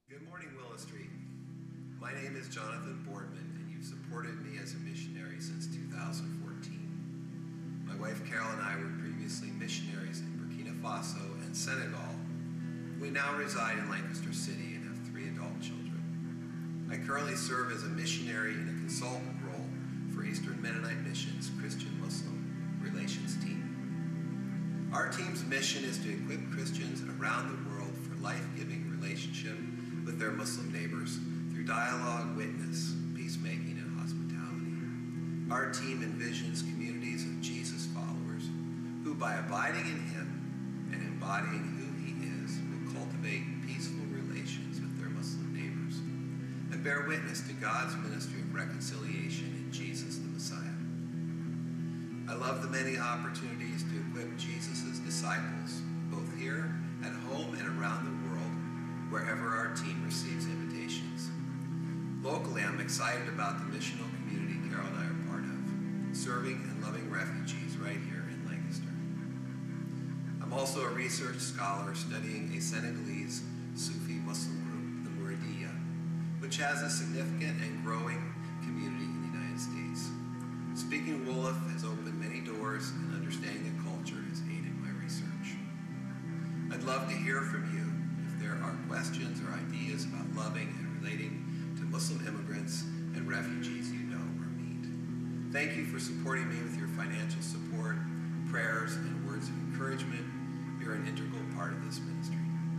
Good morning, Willow Street. My name is Jonathan Boardman, and you've supported me as a missionary since 2014. My wife Carol and I were previously missionaries in Burkina Faso and Senegal. We now reside in Lancaster City and have 3 adult children. I currently serve as a missionary in a consultant role for Eastern Mennonite Mission's Christian-Muslim Relations team. Our team's mission is to equip Christians around the world for life-giving relationship with their Muslim neighbors through dialogue, witness, peacemaking, and hospitality. Our team envisions communities of Jesus followers who, by abiding in Him and embodying who He is, will cultivate peaceful relations with their Muslim neighbors and bear witness to God's ministry of reconciliation in Jesus the Messiah. I love the many opportunities to equip Jesus' disciples, both here at home and around the world, wherever our team receives invitations. Locally, I'm excited about the missional community Carol and I are part of, serving and loving refugees right here in Lancaster. I'm also a research scholar studying a Senegalese Sufi Muslim group, the Mouridiyya, which has a significant and growing community in the United States. Speaking Wolof has opened many doors, and understanding the culture has aided my research. I'd love to hear from you if there are questions or ideas about loving and relating to Muslim immigrants and refugees you know or meet. Thank you for supporting me with your financial support, prayers, and words of encouragement. You're an integral part of this ministry.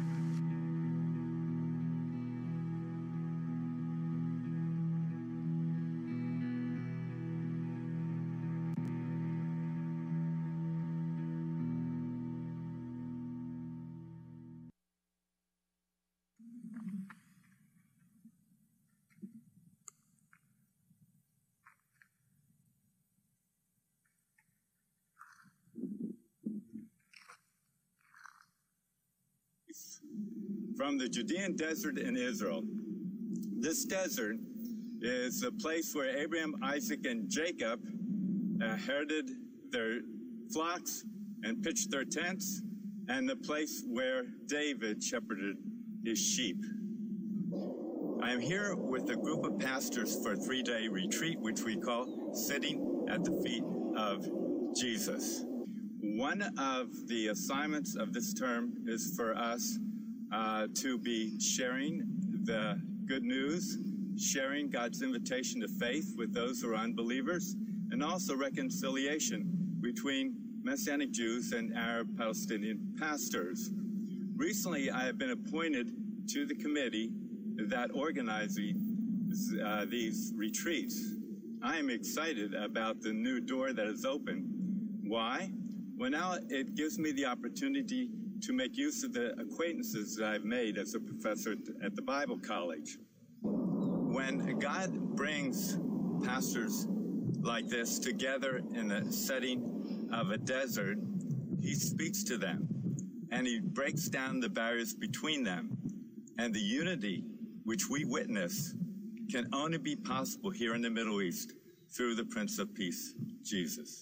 From the Judean desert in Israel. This desert is the place where Abraham, Isaac, and Jacob herded their flocks and pitched their tents, and the place where David shepherded his sheep. I am here with a group of pastors for a 3-day retreat, which we call Sitting at the Feet of Jesus. One of the assignments of this term is for us to be sharing the good news, sharing God's invitation to faith with those who are unbelievers, and also reconciliation between Messianic Jews and Arab Palestinian pastors. Recently, I have been appointed to the committee that organizes these retreats. I am excited about the new door that is open. Why? Well, now it gives me the opportunity to make use of the acquaintances that I've made as a professor at the Bible College. When God brings pastors like this together in a setting of a desert, He speaks to them, and He breaks down the barriers between them. And the unity which we witness can only be possible here in the Middle East through the Prince of Peace, Jesus.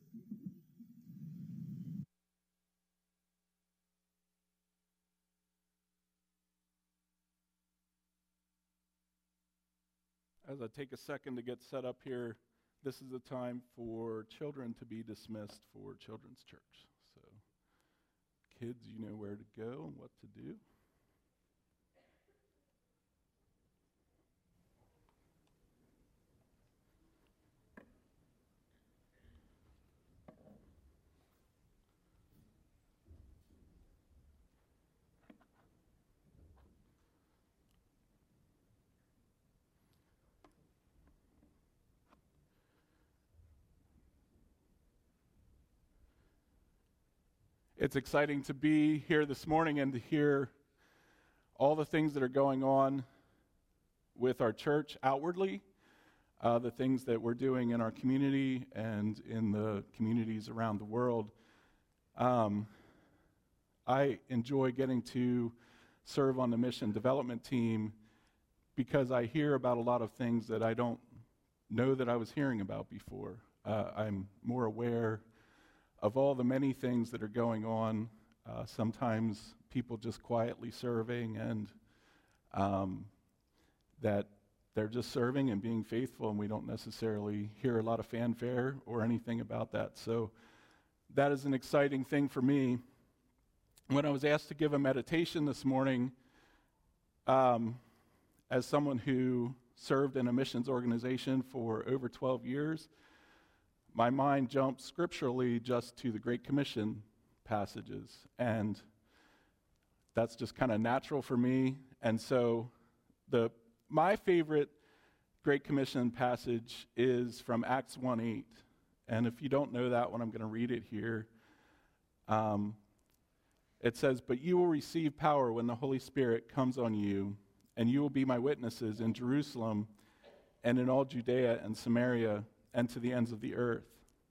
As I take a second to get set up here, this is the time for children to be dismissed for Children's Church. So, kids, you know where to go and what to do. It's exciting to be here this morning and to hear all the things that are going on with our church outwardly, the things that we're doing in our community and in the communities around the world. I enjoy getting to serve on the mission development team because I hear about a lot of things that I don't know that I was hearing about before. I'm more aware of all the many things that are going on, sometimes people just quietly serving and that they're just serving and being faithful, and we don't necessarily hear a lot of fanfare or anything about that. So that is an exciting thing for me. When I was asked to give a meditation this morning, as someone who served in a missions organization for over 12 years, my mind jumped scripturally just to the Great Commission passages. And that's just kind of natural for me. And so my favorite Great Commission passage is from Acts 1:8. And if you don't know that one, I'm going to read it here. It says, "But you will receive power when the Holy Spirit comes on you, and you will be my witnesses in Jerusalem and in all Judea and Samaria and to the ends of the earth."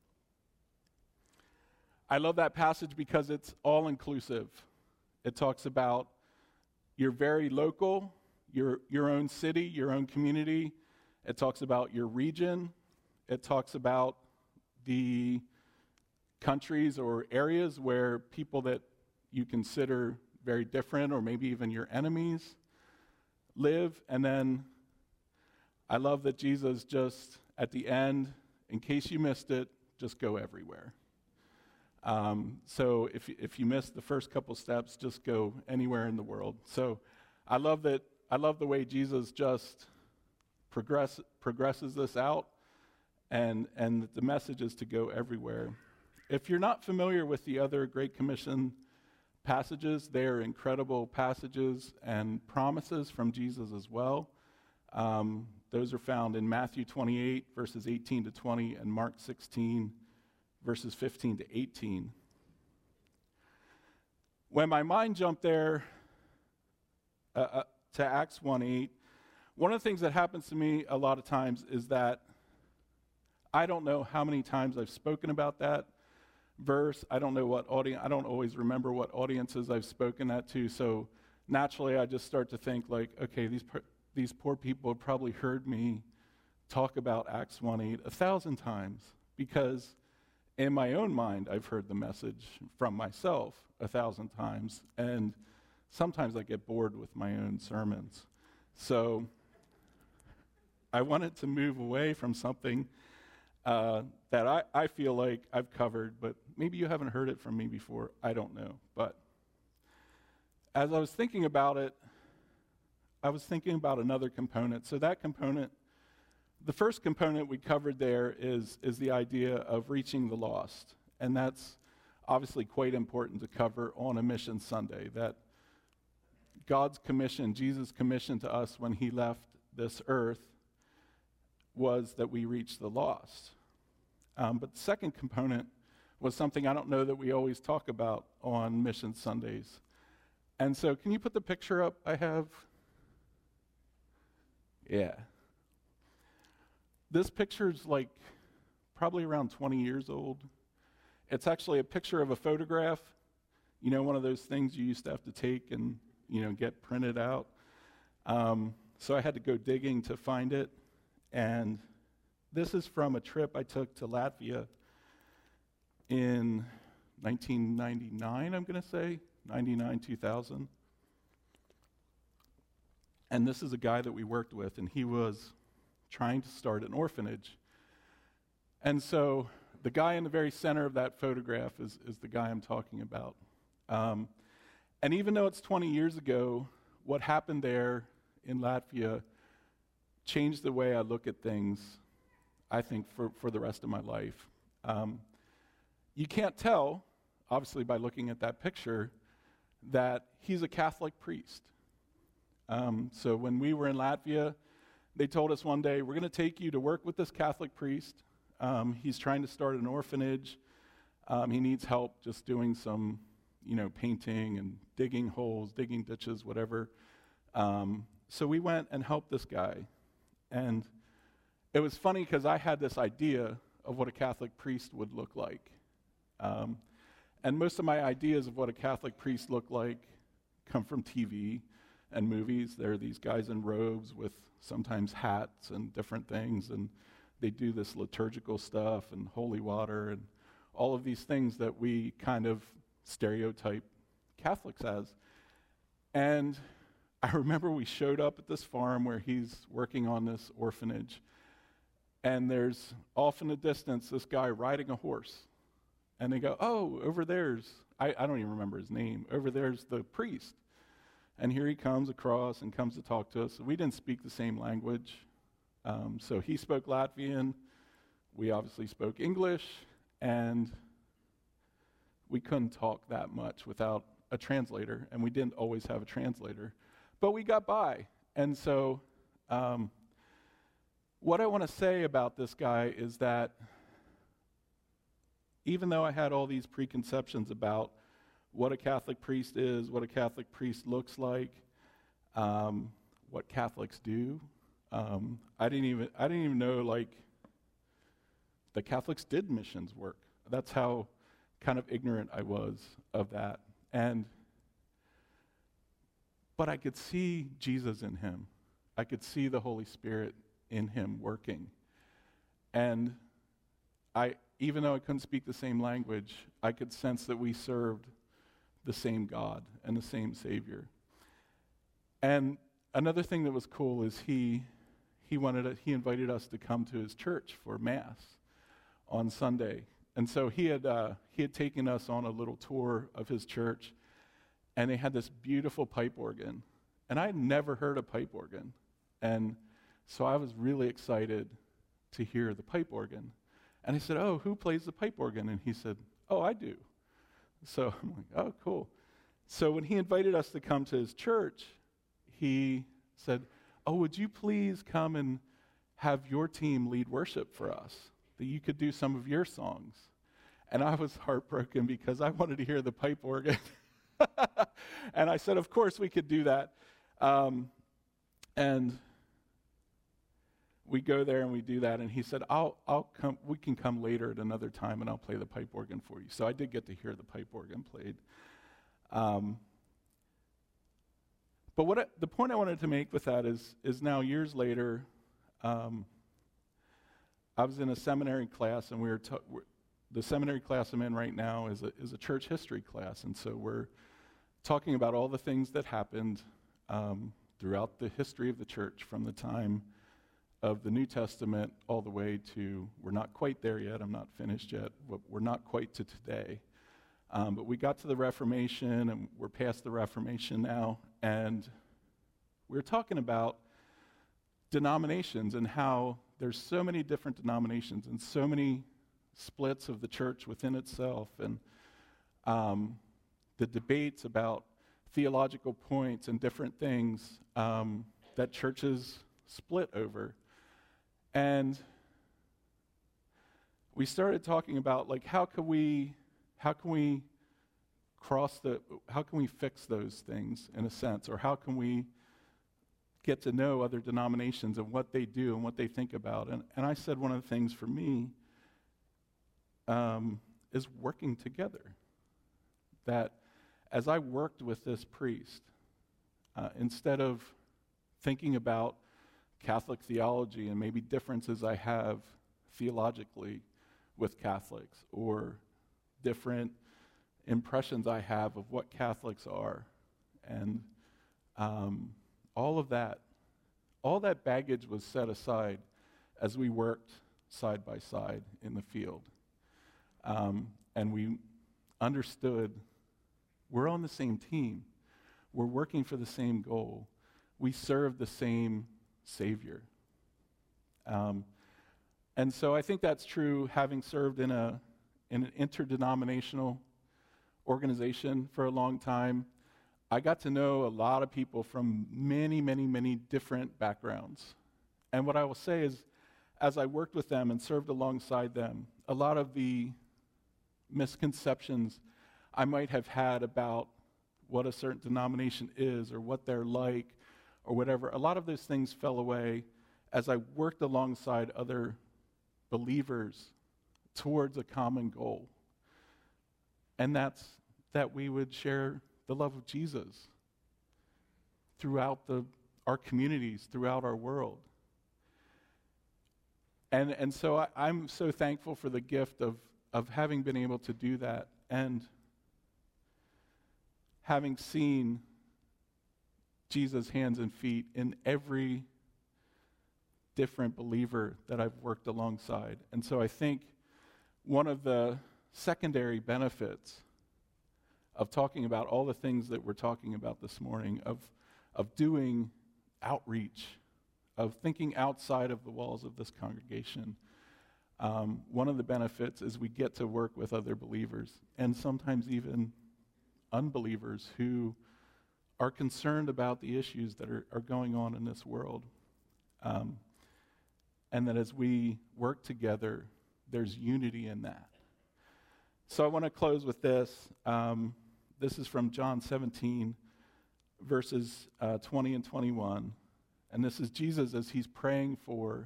I love that passage because it's all-inclusive. It talks about your very local, your own city, your own community. It talks about your region. It talks about the countries or areas where people that you consider very different or maybe even your enemies live. And then I love that Jesus just, at the end, in case you missed it, just go everywhere. So if you missed the first couple steps, just go anywhere in the world. So I love that. I love the way Jesus just progresses this out, and the message is to go everywhere. If you're not familiar with the other Great Commission passages, they're incredible passages and promises from Jesus as well. Those are found in Matthew 28, verses 18 to 20, and Mark 16, verses 15 to 18. When my mind jumped there to Acts 1:8, one of the things that happens to me a lot of times is that I don't know how many times I've spoken about that verse. I don't know what audience. I don't always remember what audiences I've spoken that to. So naturally, I just start to think like, okay, these poor people have probably heard me talk about Acts 1:8 1,000 times, because in my own mind, I've heard the message from myself 1,000 times, and sometimes I get bored with my own sermons. So I wanted to move away from something that I feel like I've covered, but maybe you haven't heard it from me before. I don't know. But as I was thinking about it, I was thinking about another component. So that component, the first component we covered there is the idea of reaching the lost. And that's obviously quite important to cover on a Mission Sunday, that God's commission, Jesus' commission to us when he left this earth was that we reach the lost. But the second component was something I don't know that we always talk about on Mission Sundays. And so can you put the picture up I have? Yeah. This picture's like probably around 20 years old. It's actually a picture of a photograph, you know, one of those things you used to have to take and, you know, get printed out. So I had to go digging to find it. And this is from a trip I took to Latvia in 1999, I'm going to say, 99, 2000. And this is a guy that we worked with, and he was trying to start an orphanage. And so the guy in the very center of that photograph is the guy I'm talking about. And even though it's 20 years ago, what happened there in Latvia changed the way I look at things, I think, for the rest of my life. You can't tell, obviously by looking at that picture, that he's a Catholic priest. So when we were in Latvia, they told us one day, we're going to take you to work with this Catholic priest. He's trying to start an orphanage. He needs help just doing some, you know, painting and digging holes, digging ditches, whatever. So we went and helped this guy. And it was funny because I had this idea of what a Catholic priest would look like. And most of my ideas of what a Catholic priest looked like come from TV and movies. There are these guys in robes with sometimes hats and different things, and they do this liturgical stuff and holy water and all of these things that we kind of stereotype Catholics as. And I remember we showed up at this farm where he's working on this orphanage, and there's off in the distance this guy riding a horse. And they go, oh, over there's, I don't even remember his name, over there's the priest. And here he comes across and comes to talk to us. We didn't speak the same language. So he spoke Latvian, we obviously spoke English, and we couldn't talk that much without a translator, and we didn't always have a translator. But we got by. And so what I want to say about this guy is that even though I had all these preconceptions about what a Catholic priest is, what a Catholic priest looks like, what Catholics do, I didn't even know like the Catholics did missions work. That's how kind of ignorant I was of that. But I could see Jesus in him. I could see the Holy Spirit in him working. And even though I couldn't speak the same language, I could sense that we served the same God and the same Savior. And another thing that was cool is he invited us to come to his church for Mass on Sunday. And so he had taken us on a little tour of his church, and they had this beautiful pipe organ. And I had never heard a pipe organ. And so I was really excited to hear the pipe organ. And I said, oh, who plays the pipe organ? And he said, oh, I do. So I'm like, oh, cool. So when he invited us to come to his church, he said, oh, would you please come and have your team lead worship for us, that you could do some of your songs? And I was heartbroken because I wanted to hear the pipe organ. And I said, of course we could do that. And we go there and we do that, and he said, I'll come, we can come later at another time and I'll play the pipe organ for you. So I did get to hear the pipe organ played. But the point I wanted to make with that is now years later, I was in a seminary class, and the seminary class I'm in right now is a church history class, and so we're talking about all the things that happened throughout the history of the church from the time of the New Testament all the way to, we're not quite there yet, I'm not finished yet, but we're not quite to today. But we got to the Reformation, and we're past the Reformation now, and we're talking about denominations and how there's so many different denominations and so many splits of the church within itself, and the debates about theological points and different things that churches split over. And we started talking about, like, how can we fix those things in a sense, or how can we get to know other denominations and what they do and what they think about. And I said one of the things for me is working together. That as I worked with this priest, instead of thinking about Catholic theology and maybe differences I have theologically with Catholics, or different impressions I have of what Catholics are, and all that baggage was set aside as we worked side by side in the field. And we understood we're on the same team. We're working for the same goal. We serve the same Savior. And so I think that's true, having served in an interdenominational organization for a long time. I got to know a lot of people from many, many, many different backgrounds. And what I will say is, as I worked with them and served alongside them, a lot of the misconceptions I might have had about what a certain denomination is or what they're like or whatever, a lot of those things fell away as I worked alongside other believers towards a common goal. And that's that we would share the love of Jesus throughout our communities, throughout our world. And so I'm so thankful for the gift of having been able to do that, and having seen Jesus' hands and feet in every different believer that I've worked alongside. And so I think one of the secondary benefits of talking about all the things that we're talking about this morning, of doing outreach, of thinking outside of the walls of this congregation, one of the benefits is we get to work with other believers, and sometimes even unbelievers who are concerned about the issues that are going on in this world. And that as we work together, there's unity in that. So I want to close with this. This is from John 17, verses 20 and 21. And this is Jesus as he's praying for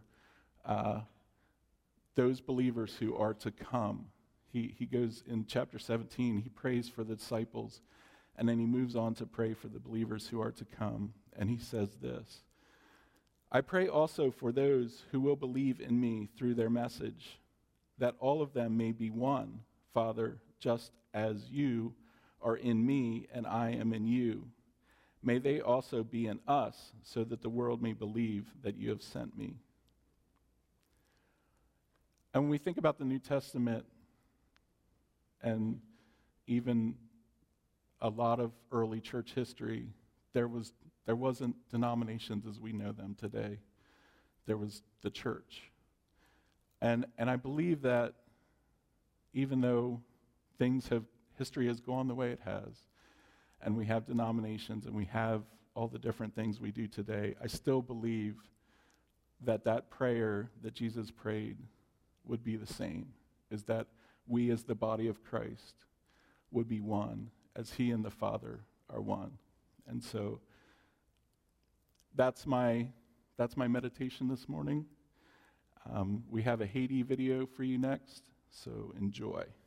those believers who are to come. He goes in chapter 17, he prays for the disciples, and then he moves on to pray for the believers who are to come. And he says this: I pray also for those who will believe in me through their message, that all of them may be one, Father, just as you are in me and I am in you. May they also be in us, so that the world may believe that you have sent me. And when we think about the New Testament, and even a lot of early church history, there wasn't denominations as we know them today. There was the church. And I believe that even though history has gone the way it has, and we have denominations and we have all the different things we do today, I still believe that prayer that Jesus prayed would be the same, is that we as the body of Christ would be one, as he and the Father are one. And so that's my meditation this morning. We have a Haiti video for you next, so enjoy.